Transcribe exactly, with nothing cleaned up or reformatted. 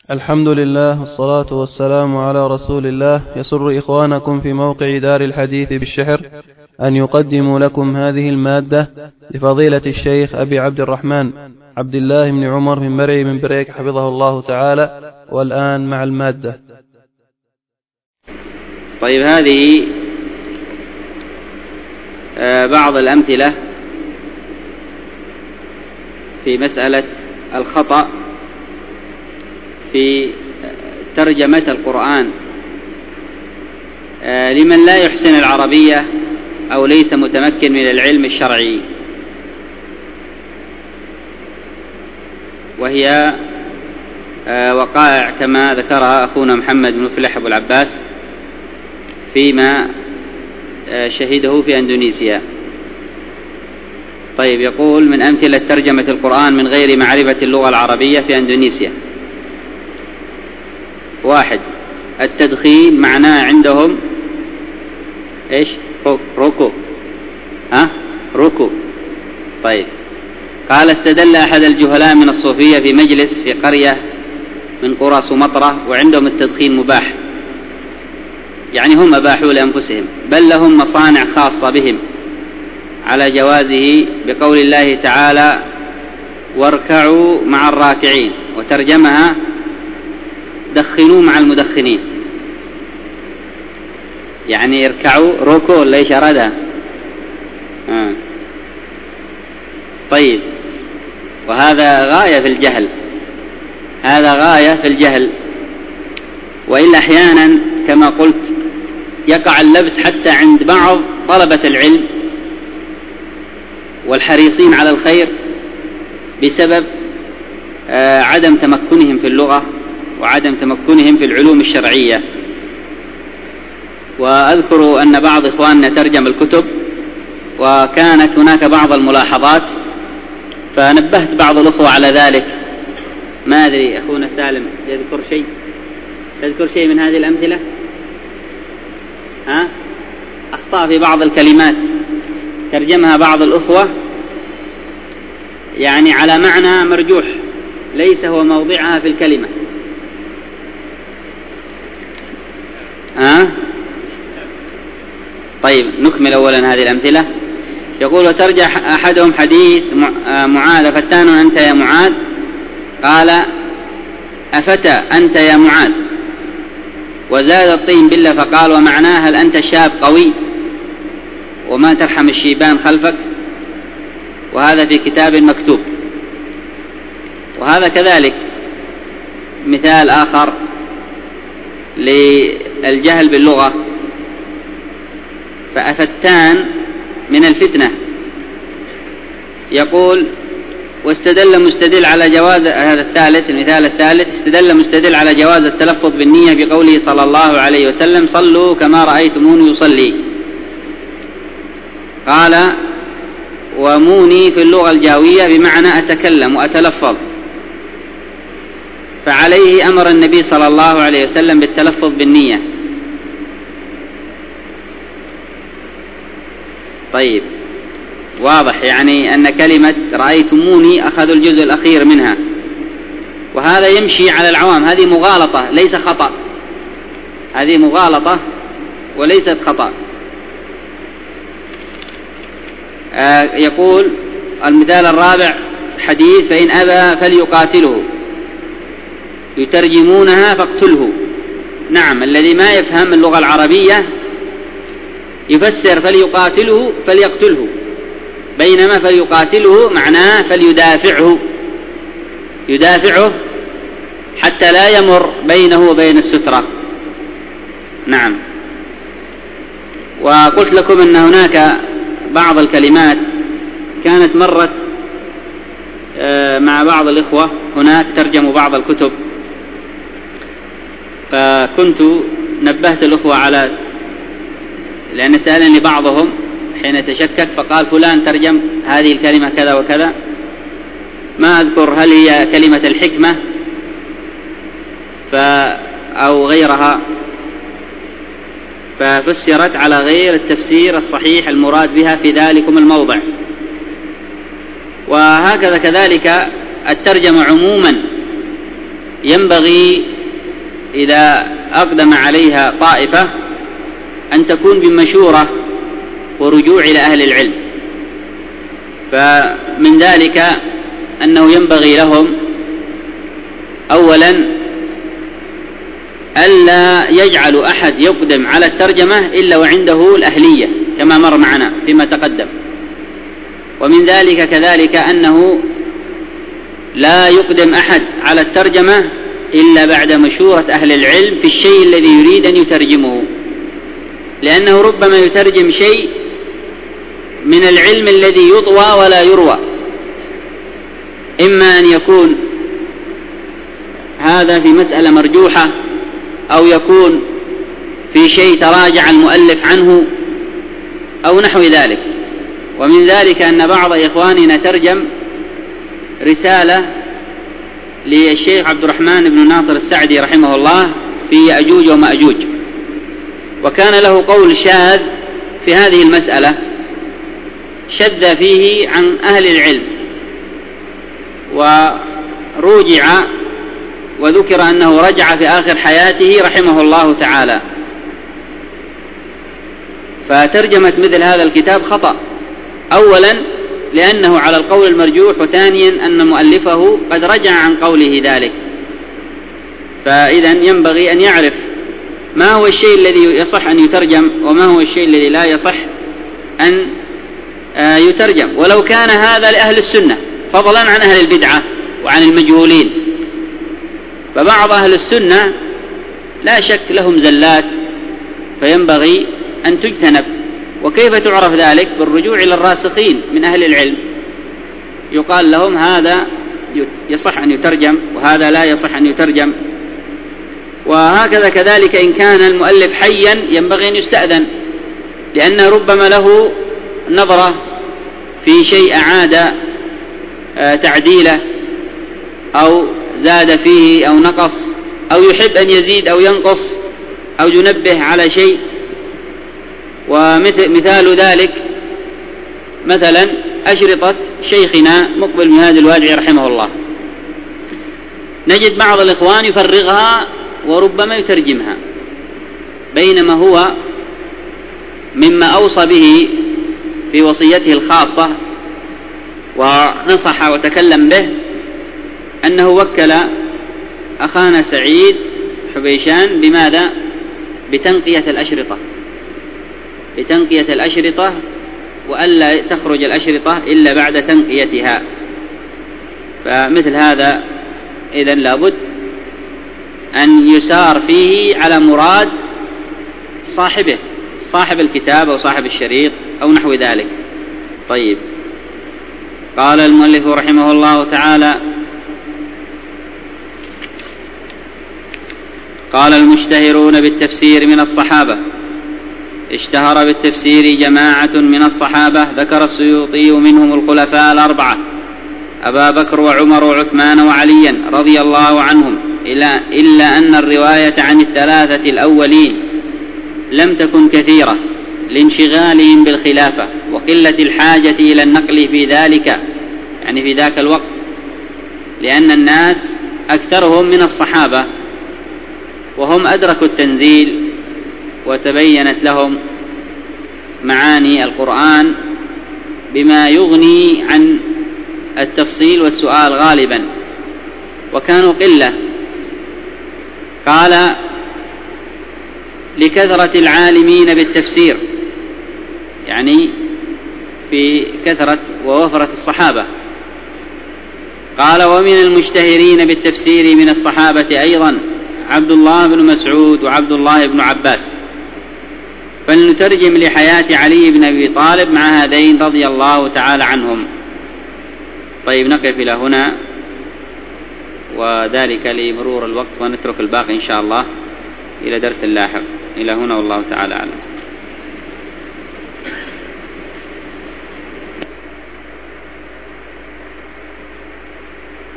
الحمد لله والصلاة والسلام على رسول الله. يسر إخوانكم في موقع دار الحديث بالشحر أن يقدموا لكم هذه المادة لفضيلة الشيخ أبي عبد الرحمن عبد الله بن عمر بن مرعي من بريك حفظه الله تعالى. والآن مع المادة. طيب، هذه بعض الأمثلة في مسألة الخطأ في ترجمة القرآن لمن لا يحسن العربية أو ليس متمكن من العلم الشرعي، وهي وقائع كما ذكرها أخونا محمد بن فلح أبو العباس فيما شهده في أندونيسيا. طيب، يقول: من أمثلة ترجمة القرآن من غير معرفة اللغة العربية في أندونيسيا: واحد، التدخين معناه عندهم إيش؟ روكو. ها؟ روكو. طيب، قال: استدل أحد الجهلاء من الصوفية في مجلس في قرية من قرى سمطرة وعندهم التدخين مباح، يعني هم أباحوا لأنفسهم، بل لهم مصانع خاصة بهم على جوازه، بقول الله تعالى: واركعوا مع الراكعين، وترجمها: دخنوا مع المدخنين، يعني اركعوا روكو ليش أرادها. آه. طيب، وهذا غاية في الجهل، هذا غاية في الجهل. وإلا أحيانا كما قلت يقع اللبس حتى عند بعض طلبة العلم والحريصين على الخير بسبب آه عدم تمكنهم في اللغة وعدم تمكنهم في العلوم الشرعية. وأذكر أن بعض إخواننا ترجم الكتب وكانت هناك بعض الملاحظات، فنبهت بعض الأخوة على ذلك. ما أدري أخونا سالم يذكر شيء تذكر شيء من هذه الأمثلة؟ ها؟ أخطاء في بعض الكلمات ترجمها بعض الأخوة يعني على معنى مرجوح ليس هو موضعها في الكلمة. ها؟ طيب، نكمل أولا هذه الأمثلة. يقول: وترجح أحدهم حديث معاذ: فتان أنت يا معاذ؟ قال: أفتى أنت يا معاذ؟ وزاد الطين بالله فقال: ومعناه: هل أنت شاب قوي وما ترحم الشيبان خلفك؟ وهذا في كتاب مكتوب. وهذا كذلك مثال آخر للجهل باللغة. فأفتان من الفتنة. يقول: واستدل مستدل على جواز، هذا الثالث، المثال الثالث: استدل مستدل على جواز التلفظ بالنية بقوله صلى الله عليه وسلم: صلوا كما رأيتموني يصلي. قال: وموني في اللغة الجاوية بمعنى أتكلم وأتلفظ، فعليه أمر النبي صلى الله عليه وسلم بالتلفظ بالنية. طيب، واضح يعني أن كلمة رأيتموني أخذوا الجزء الأخير منها، وهذا يمشي على العوام. هذه مغالطة ليس خطأ، هذه مغالطة وليست خطأ. آه يقول المثال الرابع حديث: فإن أبى فليقاتله، يترجمونها فاقتله. نعم، الذي ما يفهم اللغة العربية يفسر فليقاتله فليقتله، بينما فليقاتله معناه فليدافعه، يدافعه حتى لا يمر بينه وبين السترة. نعم. وقلت لكم أن هناك بعض الكلمات كانت مرت مع بعض الإخوة هناك ترجموا بعض الكتب، فكنت نبهت الأخوة على، لأن سألني بعضهم حين تشكك فقال: فلان ترجم هذه الكلمة كذا وكذا، ما أذكر هل هي كلمة الحكمة أو غيرها، ففسرت على غير التفسير الصحيح المراد بها في ذلكم الموضع. وهكذا كذلك الترجمة عموما ينبغي إذا أقدم عليها طائفة أن تكون بمشورة ورجوع إلى أهل العلم. فمن ذلك أنه ينبغي لهم أولا ألا يجعل أحد يقدم على الترجمة إلا وعنده الأهلية كما مر معنا فيما تقدم. ومن ذلك كذلك أنه لا يقدم أحد على الترجمة إلا بعد مشورة أهل العلم في الشيء الذي يريد أن يترجمه، لأنه ربما يترجم شيء من العلم الذي يطوى ولا يروى، إما أن يكون هذا في مسألة مرجوحة أو يكون في شيء تراجع المؤلف عنه أو نحو ذلك. ومن ذلك أن بعض إخواننا ترجم رسالة للشيخ عبد الرحمن بن ناصر السعدي رحمه الله في يأجوج ومأجوج، وكان له قول شاذ في هذه المسألة، شذ فيه عن أهل العلم ورجع وذكر أنه رجع في آخر حياته رحمه الله تعالى. فترجمة مثل هذا الكتاب خطأ، أولا لأنه على القول المرجوح، وثانيا أن مؤلفه قد رجع عن قوله ذلك. فإذا ينبغي أن يعرف ما هو الشيء الذي يصح أن يترجم وما هو الشيء الذي لا يصح أن يترجم، ولو كان هذا لأهل السنة فضلا عن أهل البدعة وعن المجهولين. فبعض أهل السنة لا شك لهم زلات فينبغي أن تجتنب. وكيف تعرف ذلك؟ بالرجوع إلى الراسخين من أهل العلم، يقال لهم هذا يصح أن يترجم وهذا لا يصح أن يترجم. وهكذا كذلك إن كان المؤلف حيا ينبغي أن يستأذن، لأن ربما له نظرة في شيء أعاد تعديله أو زاد فيه أو نقص، أو يحب أن يزيد أو ينقص أو ينبه على شيء. ومثال ذلك مثلا أشرطة شيخنا مقبل من هذا الوادع رحمه الله، نجد بعض الإخوان يفرغها وربما يترجمها، بينما هو مما أوصى به في وصيته الخاصة ونصح وتكلم به أنه وكل أخانا سعيد حبيشان بماذا؟ بتنقية الأشرطة، بتنقية الأشرطة، وألا تخرج الأشرطة إلا بعد تنقيتها. فمثل هذا إذن لابد أن يسار فيه على مراد صاحبه، صاحب الكتاب أو صاحب الشريط أو نحو ذلك. طيب، قال المؤلف رحمه الله تعالى: قال المشتهرون بالتفسير من الصحابة. اشتهر بالتفسير جماعة من الصحابة، ذكر السيوطي منهم الخلفاء الأربعة أبا بكر وعمر وعثمان وعليا رضي الله عنهم، إلا أن الرواية عن الثلاثة الأولين لم تكن كثيرة لانشغالهم بالخلافة وقلة الحاجة إلى النقل في ذلك، يعني في ذاك الوقت، لأن الناس أكثرهم من الصحابة وهم أدركوا التنزيل وتبينت لهم معاني القرآن بما يغني عن التفصيل والسؤال غالبا، وكانوا قلة. قال: لكثرة العالمين بالتفسير، يعني في كثرة ووفرة الصحابة. قال: ومن المشتهرين بالتفسير من الصحابة أيضا عبد الله بن مسعود وعبد الله بن عباس، فلنترجم لحياة علي بن أبي طالب مع هذين رضي الله تعالى عنهم. طيب، نقف إلى هنا، وذلك لمرور الوقت، ونترك الباقي إن شاء الله إلى درس لاحق. إلى هنا والله تعالى أعلم.